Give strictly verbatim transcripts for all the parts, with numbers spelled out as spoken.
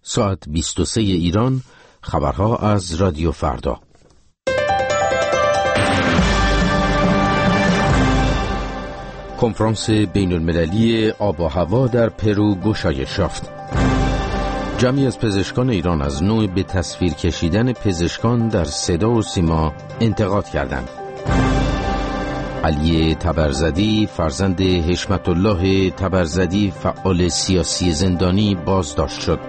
ساعت بیست و سه ایران، خبرها از رادیو فردا. کنفرانس بین المللی آب و هوا در پرو گشایش یافت. جمعی از پزشکان ایران از نوع به تصویر کشیدن پزشکان در صدا و سیما انتقاد کردند. علی تبرزدی فرزند حشمت الله تبرزدی فعال سیاسی زندانی بازداشت شد.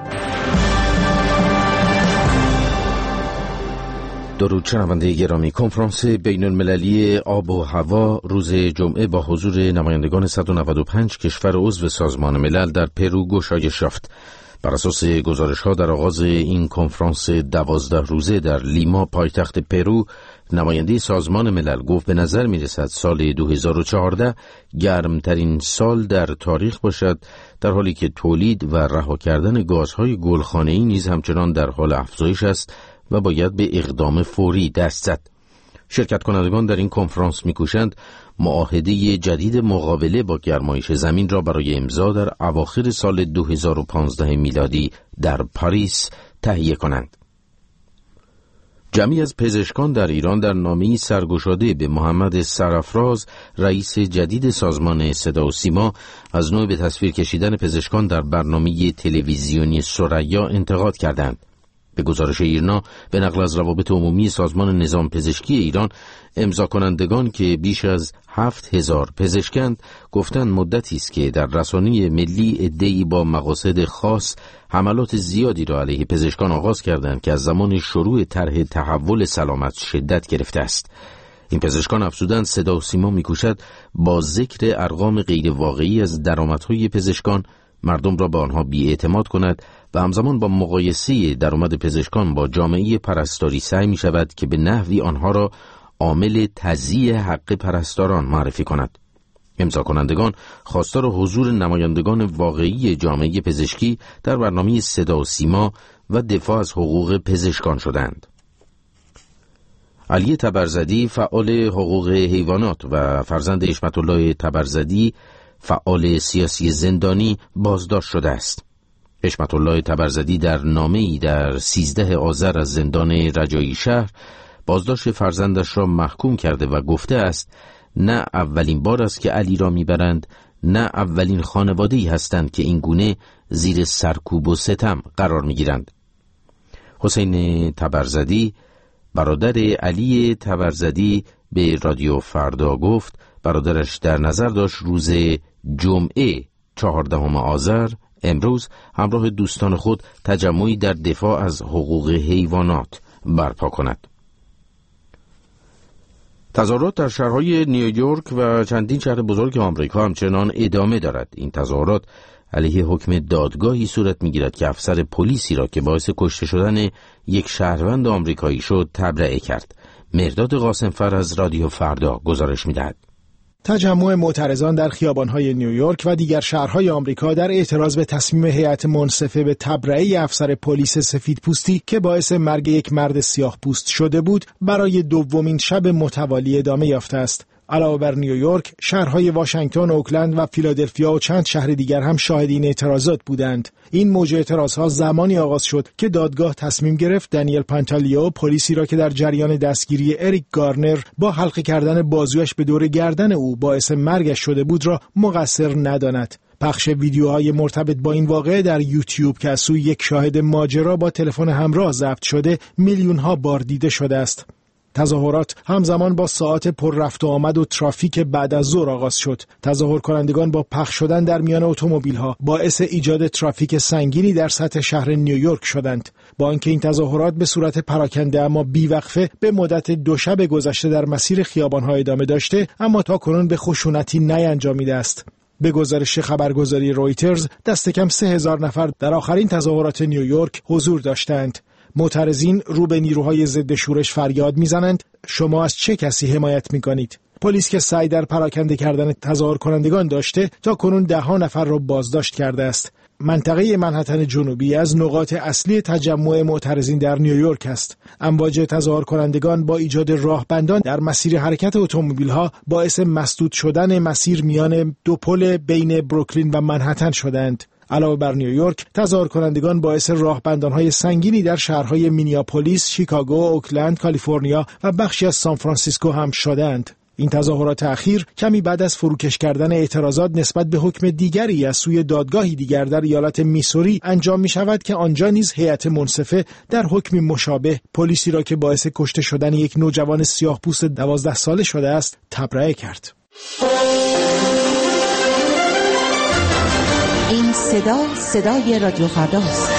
درود شنونده گرامی، کنفرانس بین المللی آب و هوا روز جمعه با حضور نمایندگان صد و نود و پنج کشور عضو سازمان ملل در پرو گشایش یافت. بر اساس گزارش‌ها در آغاز این کنفرانس دوازده روزه در لیما پایتخت پرو، نماینده سازمان ملل گفت به نظر می‌رسد سال دو هزار و چهارده گرمترین سال در تاریخ باشد، در حالی که تولید و رها کردن گازهای گلخانه‌ای نیز همچنان در حال افزایش است و باید به اقدام فوری دست زد. شرکت کنندگان در این کنفرانس می‌کوشند معاهده جدید مقابله با گرمایش زمین را برای امضا در اواخر سال دو هزار و پانزده میلادی در پاریس تهیه کنند. جمعی از پزشکان در ایران در نامه‌ای سرگشاده به محمد سرافراز، رئیس جدید سازمان صدا و سیما، از نوع به تصویر کشیدن پزشکان در برنامه تلویزیونی ثریا انتقاد کردند. به گزارش ایرنا به نقل از روابط عمومی سازمان نظام پزشکی ایران، امضا کنندگان که بیش از هفت هزار پزشکند گفتند مدتی است که در رسانه ملی عده‌ای با مقاصد خاص حملات زیادی را علیه پزشکان آغاز کردند که از زمان شروع طرح تحول سلامت شدت گرفته است. این پزشکان افزودند صدا و سیما می‌کوشد با ذکر ارقام غیر واقعی از درآمدهای پزشکان مردم را به آنها بی‌اعتماد کند و همزمان با مقایسه درآمد پزشکان با جامعه پرستاری سعی می شود که به نحوی آنها را عامل تضییع حق پرستاران معرفی کند. امضا کنندگان خواستار حضور نمایندگان واقعی جامعه پزشکی در برنامه صدا و سیما و دفاع از حقوق پزشکان شدند. علی تبرزدی فعال حقوق حیوانات و فرزند حشمت الله تبرزدی فعال سیاسی زندانی بازداشت شده است. حشمت الله تبرزدی در نامه‌ای در سیزده آذر از زندان رجایی شهر بازداشت فرزندش را محکوم کرده و گفته است نه اولین بار است که علی را میبرند، نه اولین خانواده‌ای هستند که این گونه زیر سرکوب و ستم قرار میگیرند. حسین تبرزدی برادر علی تبرزدی به رادیو فردا گفت برادرش در نظر داشت روز جمعه چهاردهم آذر امروز همراه دوستان خود تجمعی در دفاع از حقوق حیوانات برپا کند. تظاهرات در شهرهای نیویورک و چندین شهر بزرگ آمریکا همچنان ادامه دارد. این تظاهرات علیه حکم دادگاهی صورت می‌گیرد که افسر پلیسی را که باعث کشته شدن یک شهروند آمریکایی شد تبرئه کرد. مرداد قاسمفر از رادیو فردا گزارش می‌دهد. تجمع معترضان در خیابان‌های نیویورک و دیگر شهرهای آمریکا در اعتراض به تصمیم هیئت منصفه به تبرئه افسر پلیس سفیدپوستی که باعث مرگ یک مرد سیاه‌پوست شده بود، برای دومین شب متوالی ادامه یافته است. علاوه بر نیویورک، شهرهای واشنگتن، اوکلند و فیلادلفیا و چند شهر دیگر هم شاهد این اعتراضات بودند. این موج اعتراضها زمانی آغاز شد که دادگاه تصمیم گرفت دنیل پانتالیو، پلیسی را که در جریان دستگیری اریک گارنر با حلقه کردن بازویش به دور گردن او باعث مرگش شده بود را مقصر نداند. پخش ویدیوهای مرتبط با این واقعه در یوتیوب که از سوی یک شاهد ماجرا با تلفن همراه ضبط شده میلیون‌ها بار دیده شده است. تظاهرات همزمان با ساعات پر رفت و آمد و ترافیک بعد از ظهر آغاز شد. تظاهر کنندگان با پخش شدن در میان اتومبیل‌ها باعث ایجاد ترافیک سنگینی در سطح شهر نیویورک شدند. با اینکه این تظاهرات به صورت پراکنده اما بیوقفه به مدت دو شب گذشته در مسیر خیابان‌ها ادامه داشته، اما تاکنون به خشونتی نینجامیده است. به گزارش خبرگزاری رویترز، دست کم سه هزار نفر در آخرین تظاهرات نیویورک حضور داشتند. معترضین رو به نیروهای ضد شورش فریاد میزنند شما از چه کسی حمایت میکنید؟ پلیس که سعی در پراکنده کردن تظاهر کنندگان داشته تا کنون ده ها نفر را بازداشت کرده است. منطقه منهتن جنوبی از نقاط اصلی تجمع معترضین در نیویورک است. امواج تظاهر کنندگان با ایجاد راهبندان در مسیر حرکت اتومبیل‌ها باعث مسدود شدن مسیر میان دو پل بین بروکلین و منهتن شدند. علاوه بر نیویورک، تظاهر کنندگان باعث راهبندان‌های سنگینی در شهرهای مینیاپولیس، شیکاگو، اوکلند، کالیفرنیا و بخشی از سان فرانسیسکو هم شدند. این تظاهرات اخیر کمی بعد از فروکش کردن اعتراضات نسبت به حکم دیگری از سوی دادگاهی دیگر در ایالت میسوری انجام می شود که آنجا نیز هیئت منصفه در حکمی مشابه پلیسی را که باعث کشته شدن یک نوجوان سیاه‌پوست دوازده ساله شده است تبرئه کرد. این صدا صدای رادیو فرداست.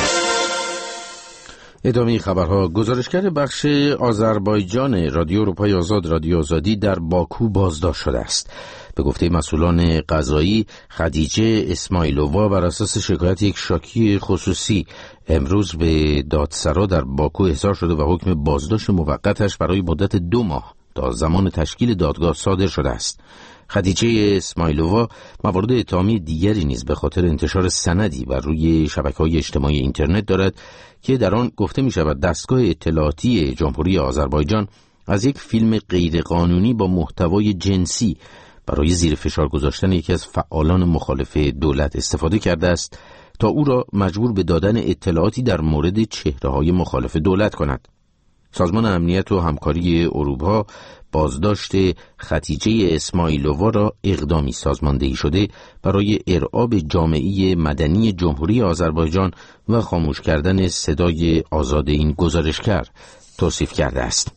ادامه خبرها. گزارشگر بخش آذربایجان رادیو اروپای آزاد رادیو آزادی در باکو بازداشت شده است. به گفته مسئولان قضایی، خدیجه اسماعیلووا بر اساس شکایت یک شاکی خصوصی امروز به دادسرا در باکو احضار شده و حکم بازداشت موقتش برای مدت دو ماه تا زمان تشکیل دادگاه صادر شده است. خدیجه اسماعیلووا موارد اتهامی دیگری نیز به خاطر انتشار سندی بر روی شبکه‌های اجتماعی اینترنت دارد که در آن گفته می شود دستگاه اطلاعاتی جمهوری آذربایجان از یک فیلم غیرقانونی با محتوای جنسی برای زیر فشار گذاشتن یکی از فعالان مخالف دولت استفاده کرده است تا او را مجبور به دادن اطلاعاتی در مورد چهره‌های مخالف دولت کند. سازمان امنیت و همکاری اروپا بازداشت خدیجه اسماعیلووا را اقدامی سازماندهی شده برای ارعاب جامعه مدنی جمهوری آذربایجان و خاموش کردن صدای آزاد این گزارشگر توصیف کرده است.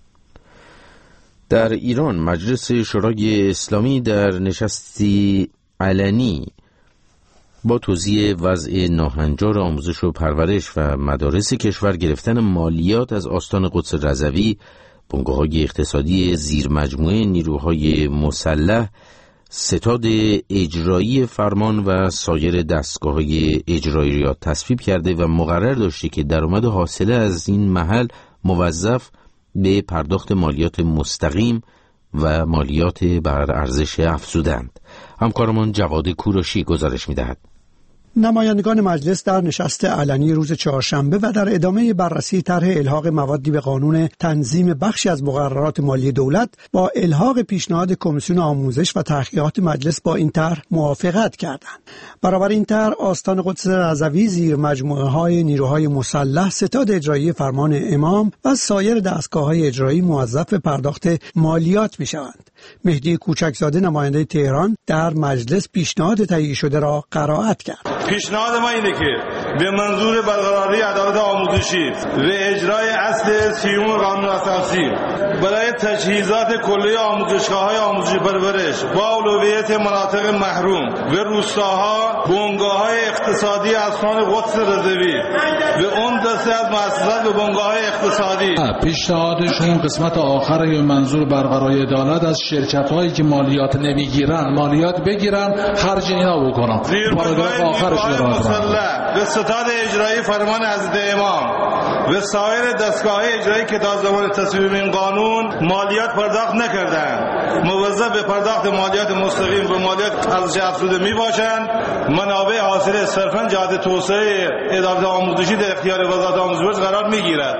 در ایران مجلس شورای اسلامی در نشستی علنی با توضیح وضع ناهنجار آموزش و پرورش و مدارس کشور، گرفتن مالیات از آستان قدس رضوی، بنگاه‌های اقتصادی زیر مجموعه نیروهای مسلح، ستاد اجرایی فرمان و سایر دستگاه‌های اجرایی را تصویب کرده و مقرر داشته که درآمد حاصله از این محل موظف به پرداخت مالیات مستقیم و مالیات بر ارزش افزودند. همکارمان جواد کوروشی گزارش می‌دهد. نمایندگان مجلس در نشست علنی روز چهارشنبه و در ادامه بررسی طرح الحاق موادی به قانون تنظیم بخشی از مقررات مالی دولت با الحاق پیشنهاد کمیسیون آموزش و تحقیقات مجلس با این طرح موافقت کردند. برابر این طرح آستان قدس رضوی زیر مجموعه‌های نیروهای مسلح، ستاد اجرایی فرمان امام و سایر دستگاه‌های اجرایی موظف به پرداخت مالیات می‌شوند. مهدی کوچکزاده نماینده تهران در مجلس پیشنهاد تهیه شده را قرائت کرد. پیشنهاد ما اینه که به منظور برقراری عدالت آموزشی و اجرای اصل سیوم قانون اساسی برای تجهیزات کلی آموزشگاه‌های آموزشی پرورش با اولویت مناطق محروم و روستاها، بنگاه‌های اقتصادی استان قدس رضوی و اون دسته از مؤسسات و بنگاه‌های اقتصادی. پیشنهادشون قسمت آخر یا منظور برقراری عدالت از شرکت‌هایی که مالیات نمیگیرن مالیات بگیرن، خرج اینا بکنن. پاراگراف آخرش رو مسلح به ستاد اجرایی فرمان حضرت امام و سایر دستگاه اجرایی که تا زمان تصویب این قانون مالیات پرداخت نکردند موظف به پرداخت مالیات مستقیم و مالیات ارزش افزوده می باشند. منابع حاصل صرفاً جهت توسعه اداره آموزشی در اختیار وزارت آموزش قرار می گیرد.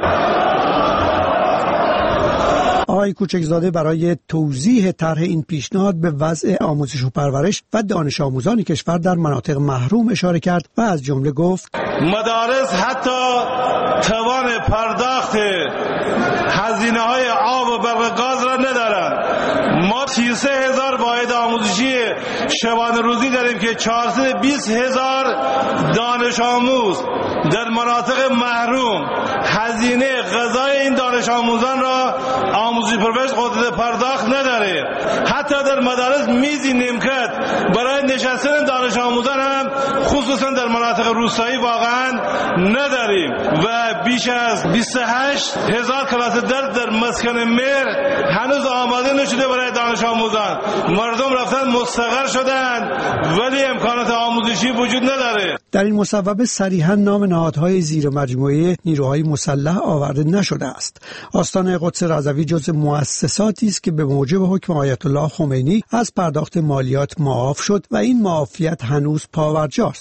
آقای کوچکزاده برای توضیح طرح این پیشنهاد به وضع آموزش و پرورش و دانش آموزان کشور در مناطق محروم اشاره کرد و از جمله گفت مدارس حتی توان پرداخت هزینه های آب و برق گاز را ندارند. ما سی و سه هزار واحد آموزشی شبانه روزی داریم که چهارصد و بیست هزار دانش آموز در مناطق محروم هزینه غذای این دانش آموزان را آموزش پرورش قدرت پرداخت نداره. حتی در مدارس میزی نیمکت برای نشستن دانش آموزان هم خصوصا در مناطق روستایی واقعا نداریم و بیش از بیست و هشت هزار کلاس درس در مسکن مهر هنوز آماده نشده برای دانش آموزان. مردم رفتن مستقر شدن ولی امکانات آموزشی وجود نداره. در این مصوبه صریحا نام نهادهای زیر مجموعه نیروهای مسلح آورده نشده است. آستان قدس رضوی جزء مؤسساتی است که به موجب حکم آیت الله خمینی از پرداخت مالیات معاف شد و این معافیت هنوز پاورجاست.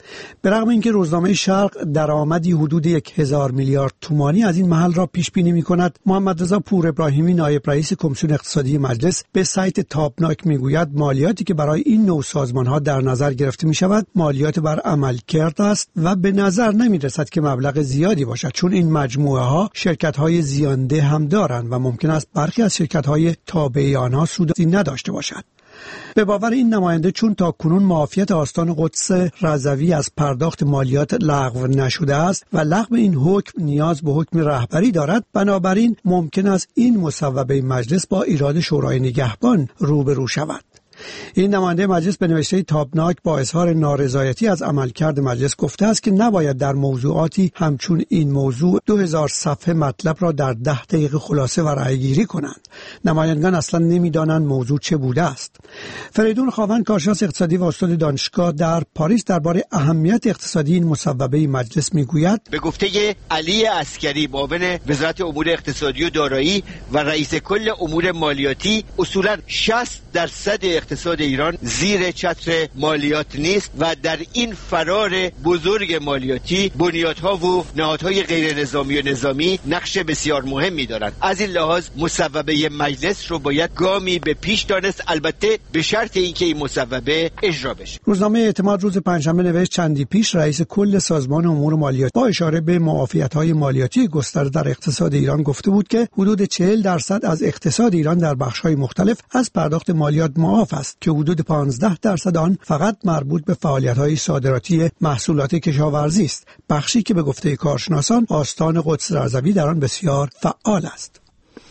به رغم اینکه روزنامه شرق درآمدی حدود یک هزار میلیارد تومانی از این محل را پیش بینی می‌کند، محمد رضا پور ابراهیمی نایب رئیس کمیسیون اقتصادی مجلس به سایت تابناک میگوید مالیاتی که برای این نوع سازمان‌ها در نظر گرفته می‌شود مالیات بر عملکرد است و به نظر نمی‌رسد که مبلغ زیادی باشد، چون این مجموعه‌ها شرکت‌های زیانده هم دارند و ممکن است برخی از شرکت‌های تابع آنها سودی نداشته باشد. به باور این نماینده چون تا کنون معافیت آستان قدس رضوی از پرداخت مالیات لغو نشده است و لغو این حکم نیاز به حکم رهبری دارد، بنابراین ممکن است این مصوبه مجلس با ایراد شورای نگهبان روبرو شود. این نماینده مجلس به نوشته تابناک با اظهار نارضایتی از عملکرد مجلس گفته است که نباید در موضوعاتی همچون این موضوع دو هزار صفحه مطلب را در ده دقیقه خلاصه و رأیگیری کنند. نمایندگان اصلا نمیدانند موضوع چه بوده است. فریدون خاوند کارشناس اقتصادی و استاد دانشگاه در پاریس درباره اهمیت اقتصادی این مصوبه مجلس میگوید: به گفته علی عسکری معاون وزارت امور اقتصادی و دارایی و رئیس کل امور مالیاتی، اصولا شصت درصد اقتصاد ایران زیر چتر مالیات نیست و در این فرار بزرگ مالیاتی بنیادها و نهادهای غیر نظامی و نظامی نقش بسیار مهمی دارند. از این لحاظ مصوبه مجلس رو باید گامی به پیش دانست، البته به شرط اینکه این مصوبه اجرا بشه. روزنامه اعتماد روز پنجشنبه نوشت چندی پیش رئیس کل سازمان امور مالیاتی با اشاره به معافیت‌های مالیاتی گسترده در اقتصاد ایران گفته بود که حدود چهل درصد از اقتصاد ایران در بخش‌های مختلف از پرداخت مالیات معاف است که حدود پانزده درصد آن فقط مربوط به فعالیت‌های صادراتی محصولات کشاورزی است، بخشی که به گفته کارشناسان آستان قدس رضوی در آن بسیار فعال است.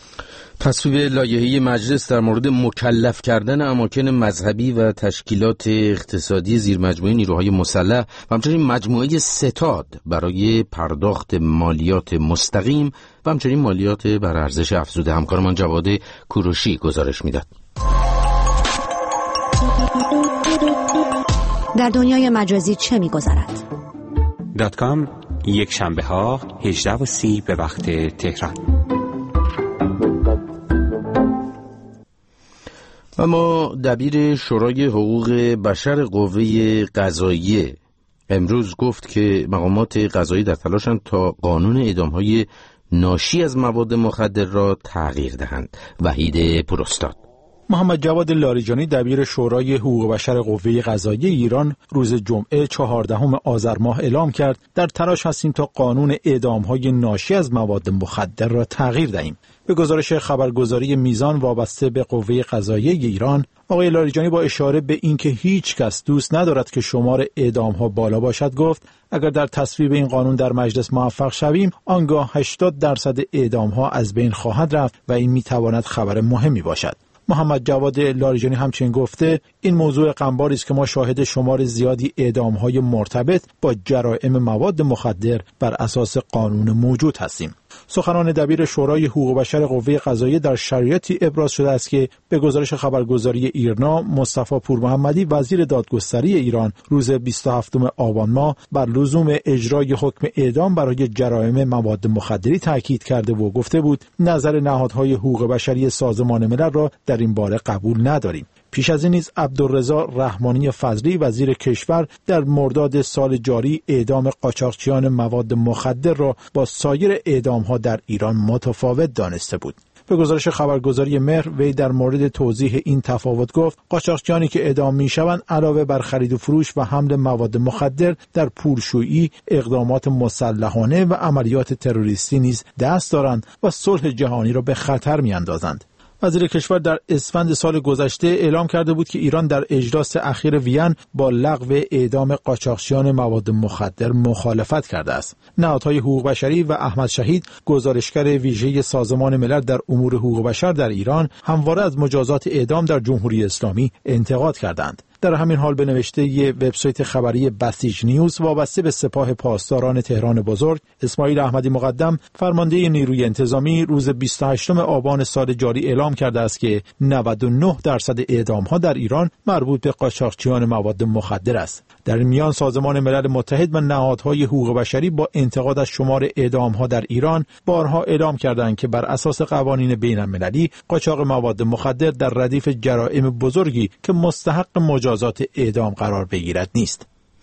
تصویب لایحه‌ای مجلس در مورد مکلف کردن اماکن مذهبی و تشکیلات اقتصادی زیرمجموعه نیروهای مسلح و همچنین مجموعه ستاد برای پرداخت مالیات مستقیم و همچنین مالیات بر ارزش افزوده. همکارمان جواد کوروشی گزارش میداد. در دنیای مجازی چه می‌گذرد؟ دات کام یک شنبه ها هجده و سی به وقت تهران. اما دبیر شورای حقوق بشر قوه قضاییه امروز گفت که مقامات قضایی در تلاشند تا قانون اعدام‌های ناشی از مواد مخدر را تغییر دهند. وحید پوراستاد. محمد جواد لاریجانی دبیر شورای حقوق بشر قوه قضاییه ایران روز جمعه چهاردهم آذر ماه اعلام کرد در تلاش هستیم تا قانون اعدام‌های ناشی از مواد مخدر را تغییر دهیم. به گزارش خبرگزاری میزان وابسته به قوه قضاییه ایران، آقای لاریجانی با اشاره به اینکه هیچ کس دوست ندارد که شمار اعدام‌ها بالا باشد گفت اگر در تصویب این قانون در مجلس موفق شویم آنگاه هشتاد درصد اعدام‌ها از بین خواهد رفت و این می‌تواند خبر مهمی باشد. محمد جواد لاریجانی همچنین گفته این موضوع غمباری است که ما شاهد شمار زیادی اعدام‌های مرتبط با جرائم مواد مخدر بر اساس قانون موجود هستیم. سخنان دبیر شورای حقوق بشر قوه قضاییه در شرایطی ابراز شده است که به گزارش خبرگزاری ایرنا مصطفی پورمحمدی وزیر دادگستری ایران روز بیست و هفتم آبان ماه بر لزوم اجرای حکم اعدام برای جرائم مواد مخدری تاکید کرده و گفته بود نظر نهادهای حقوق بشری سازمان ملل را در این باره قبول نداریم. پیش از این نیز عبدالرضا رحمانی فضلی وزیر کشور در مرداد سال جاری اعدام قاچاقچیان مواد مخدر را با سایر اعدام‌ها در ایران متفاوت دانسته بود. به گزارش خبرگزاری مهر وی در مورد توضیح این تفاوت گفت قاچاقچیانی که اعدام می‌شوند علاوه بر خرید و فروش و حمل مواد مخدر در پولشویی، اقدامات مسلحانه و عملیات تروریستی نیز دست دارند و صلح جهانی را به خطر می‌اندازند. وزیر کشور در اسفند سال گذشته اعلام کرده بود که ایران در اجلاس اخیر وین با لغو اعدام قاچاقچیان مواد مخدر مخالفت کرده است. نهادهای حقوق بشری و احمد شهید گزارشگر ویژه سازمان ملل در امور حقوق بشر در ایران همواره از مجازات اعدام در جمهوری اسلامی انتقاد کردند. در همین حال به نوشته ی وبسایت خبری بسیج نیوز وابسته به سپاه پاسداران تهران بزرگ، اسماعیل احمدی مقدم فرمانده نیروی انتظامی روز بیست و هشتم آبان سال جاری اعلام کرده است که نود و نه درصد اعدام‌ها در ایران مربوط به قاچاقچیان مواد مخدر است. در میان سازمان ملل متحد و نهادهای حقوق بشری با انتقاد از شمار اعدام‌ها در ایران بارها اعلام کردند که بر اساس قوانین بین‌المللی قاچاق مواد مخدر در ردیف جرائم بزرگی که مستحق مجازات اعدام قرار بگیرد نیست.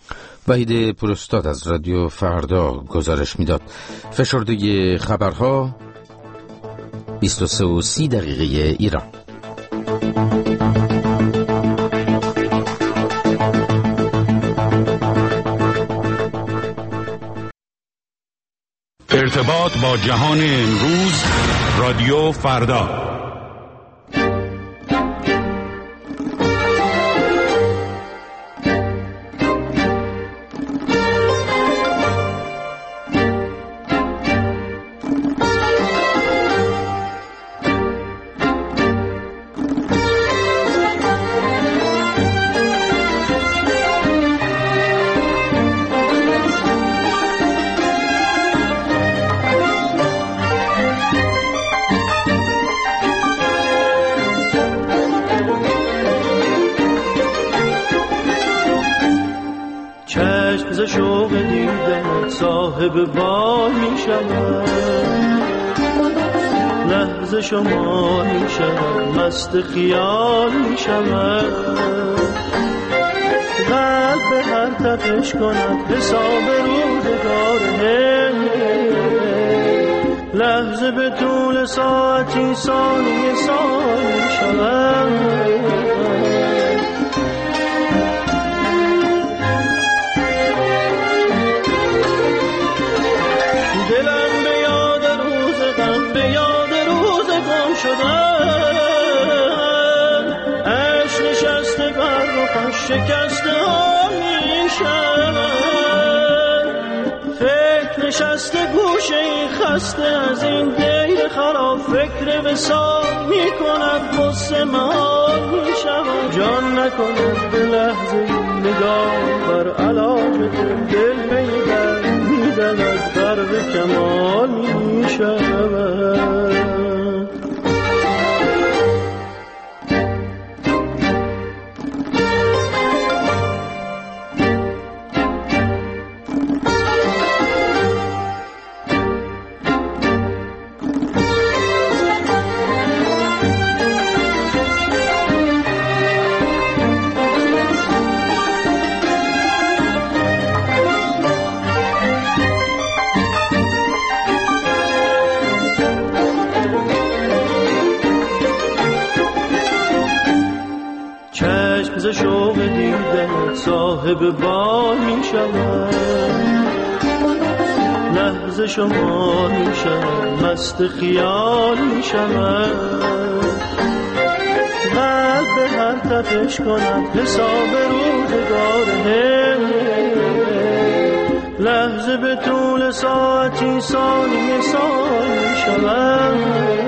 وحید پوراستاد از رادیو فردا گزارش میداد. فشرده خبرها بیست و سه و سی دقیقه ایران. ارتباط با جهان امروز، رادیو فردا. صاحب بال می شود، لحظه شما می شود، مست خیال می شود، قلب به هر تپش کند حساب روزگار، لحظه به طول ساعتی ثانیه سال می شود. شکسته ها می شود، فکر نشسته گوشه این خسته از این دیر خراب، فکر وصال می کند غصه محال می شود، جان نکند به لحظه نگاه بر علاج دل پیدر می دود غرق کمال می شود. شوق دیدن صاحب بال می شود، لحظه شما می شود، مست خیال می شود، قلب به هر تپش کند حساب روزگار، لحظه به طول ساعتی ثانیه سال می شود.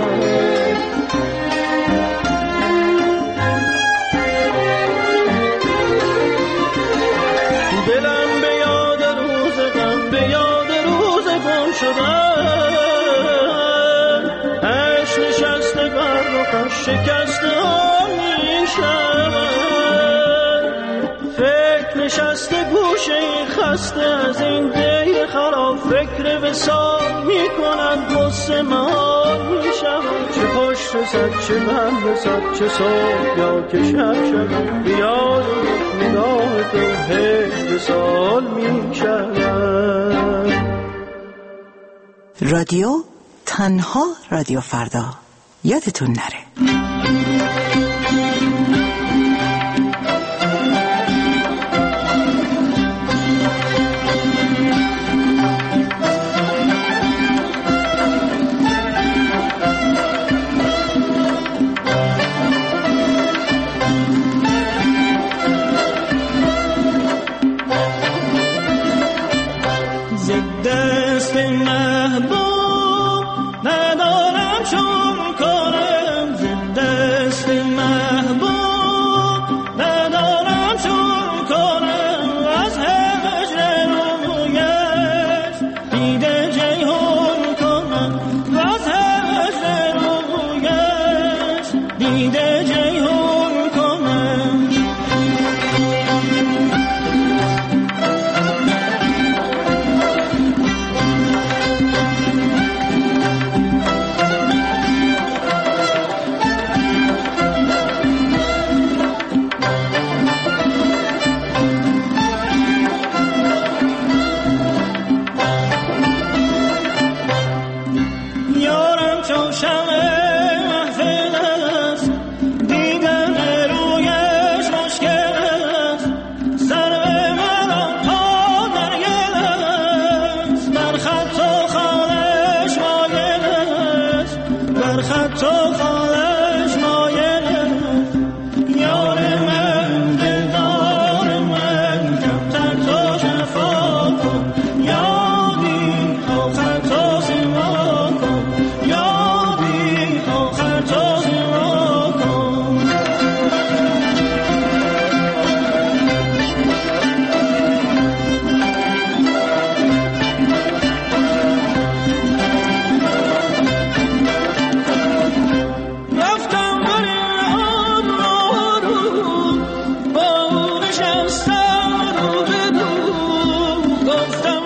شکسته ها می شود، فکر نشسته گوشه این خسته از این دیر خراب، فکر وصال می کند غصه محال می شود، چه خوش رسد چه بم رسد، چه صبح یا که شب شود، بیاد نگاه تو هیچ وصال می شود. رادیو تنها رادیو فردا، یادتون نره.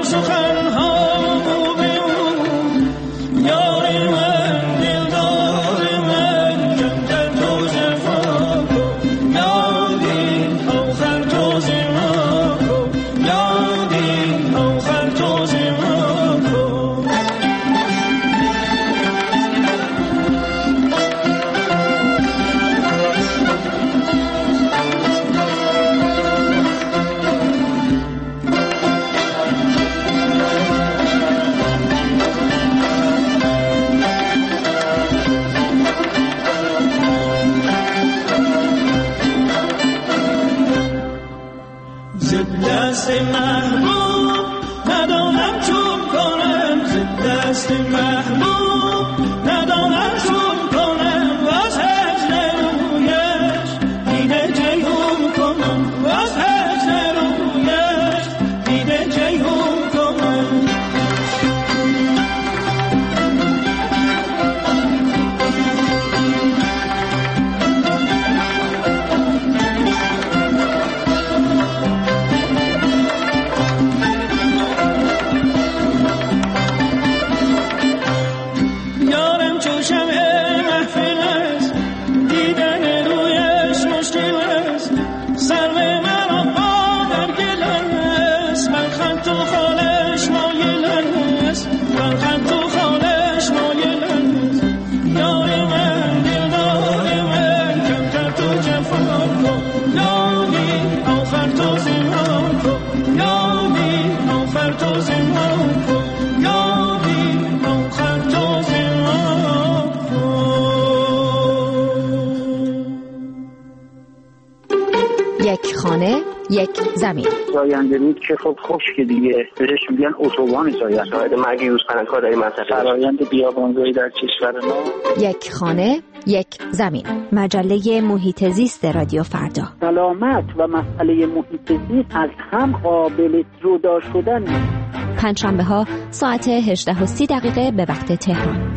یک خانه یک زمین. زاینده رود که خب خشک دیگه بهش میگن اتوبان زاینده. شاهد مرگ یوزپلنگ‌ها در این منطقه. فرآیند بیابانزایی در کشور ما. یک خانه یک زمین. مجله محیط زیست رادیو فردا. سلامت و مسئله محیط زیست از هم قابل جدا شدن. پنجشنبه ها ساعت هجده و سی دقیقه به وقت تهران.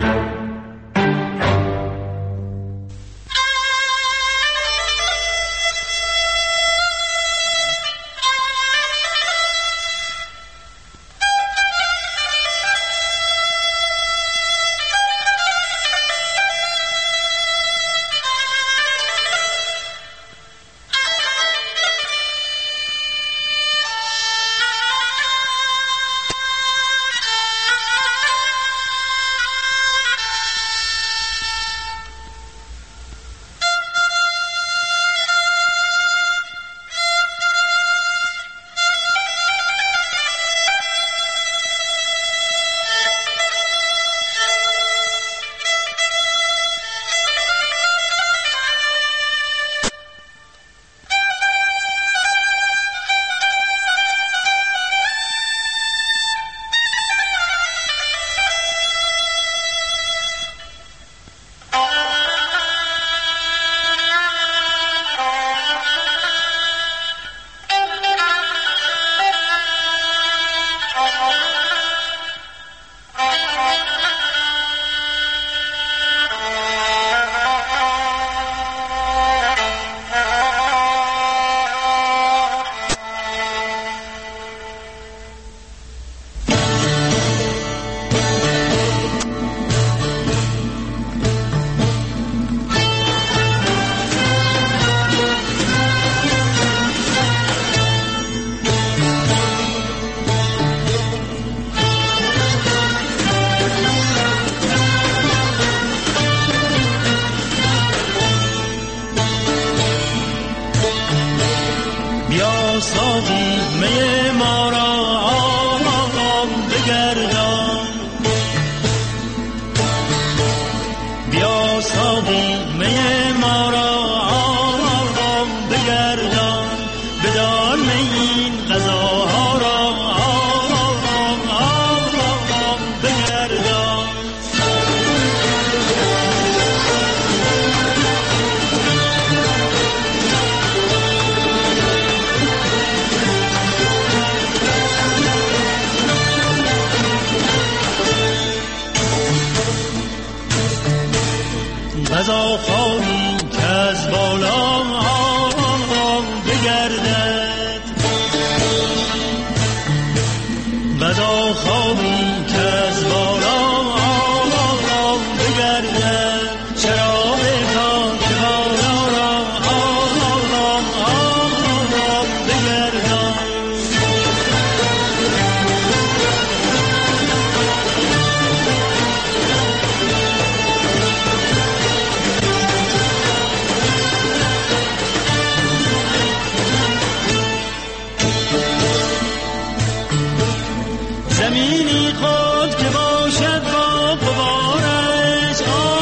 بدا خوابی که از بالا بگردد چراغ پاک بالا را بگردان. زمینی خود که باشد با غبارش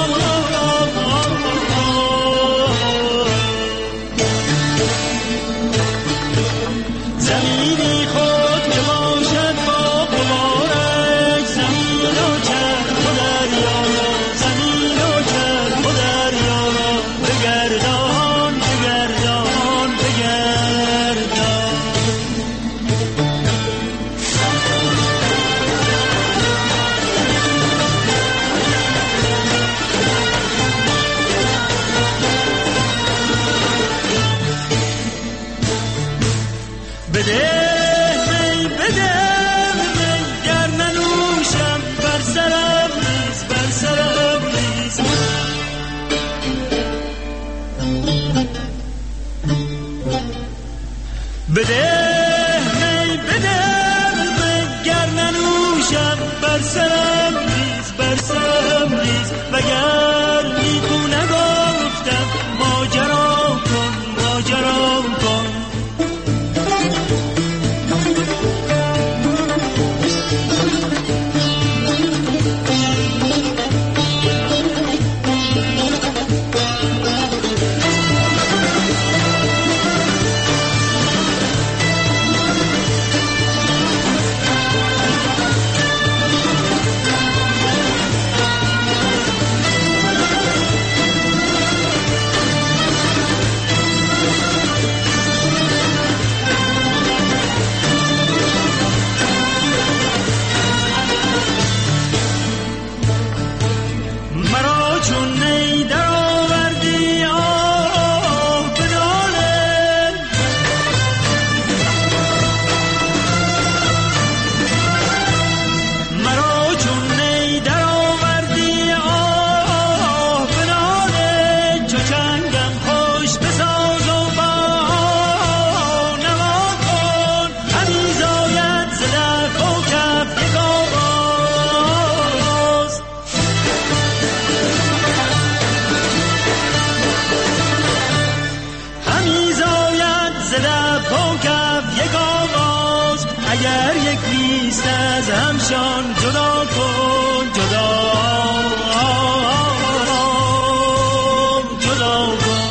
زمینی خود که باشد با غبارش زمین و چرخ و دریا زمین و چرخ و دریا بگردان بگردان بگردان. بده می بده می گر ننوشم بر سرم ریز بر سرم ریز. بده می بده می گر ننوشم بر سرم ریز بر سرم ریز. وگر نیکو نگفتم ماجرا کن ماجرا کن. اگر یک نیست از همشان جدا کن جدا جدا کن.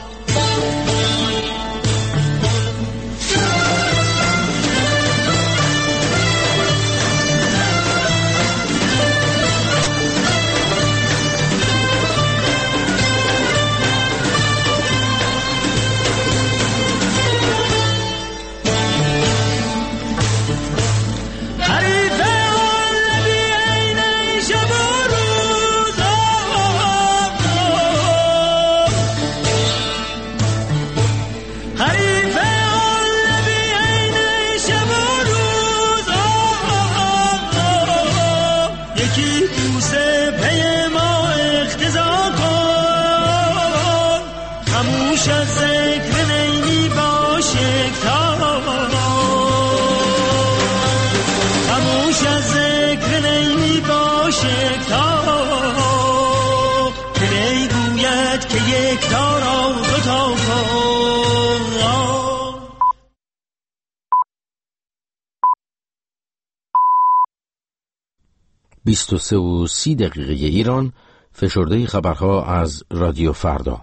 بیست و سه و سی دقیقه ایران، فشرده خبرها از رادیو فردا.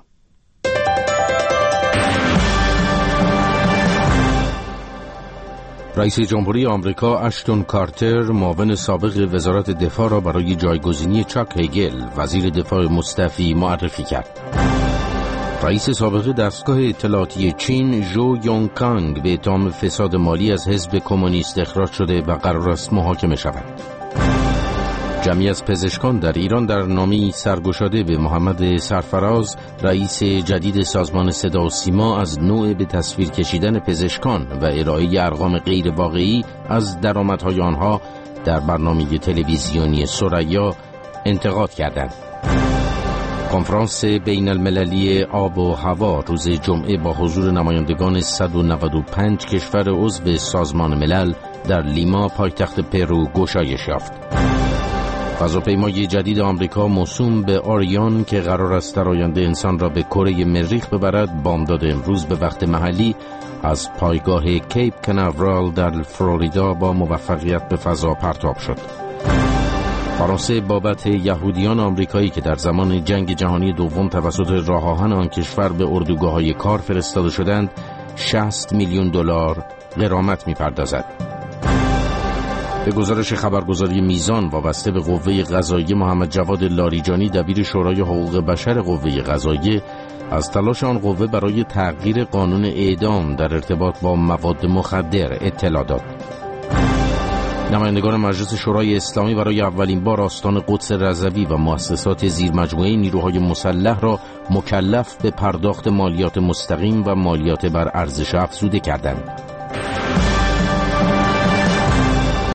رئیس جمهوری آمریکا اشتون کارتر معاون سابق وزارت دفاع را برای جایگزینی چاک هگل وزیر دفاع مستعفی معرفی کرد. رئیس سابق دستگاه اطلاعاتی چین ژو یونگ کانگ به اتهام فساد مالی از حزب کمونیست اخراج شده و قرار است محاکمه شود. جمعی از پزشکان در ایران در نامه‌ای سرگشاده به محمد سرفراز رئیس جدید سازمان صدا و سیما از نوع به تصویر کشیدن پزشکان و ارائه ارقام غیر واقعی از درآمدهای آنها در برنامه تلویزیونی ثریا انتقاد کردند. کنفرانس بین المللی آب و هوا روز جمعه با حضور نمایندگان صد و نود و پنج کشور عضو سازمان ملل در لیما پایتخت پرو گشایش یافت. فضاپیمای جدید آمریکا موسوم به آریان که قرار است در آینده انسان را به کره مریخ ببرد، بامداد امروز به وقت محلی از پایگاه کیپ کناورال در فلوریدا با موفقیت به فضا پرتاب شد. فرانسه بابت یهودیان آمریکایی که در زمان جنگ جهانی دوم توسط راه آهن آن کشور به اردوگاه‌های کار فرستاده شدند، شصت میلیون دلار غرامت می‌پردازد. به گزارش خبرگزاری میزان وابسته به قوه قضاییه، محمد جواد لاریجانی دبیر شورای حقوق بشر قوه قضاییه از تلاش آن قوه برای تغییر قانون اعدام در ارتباط با مواد مخدر اطلاع داد. نمایندگان مجلس شورای اسلامی برای اولین بار آستان قدس رضوی و مؤسسات زیرمجموعه نیروهای مسلح را مکلف به پرداخت مالیات مستقیم و مالیات بر ارزش افزوده کردند.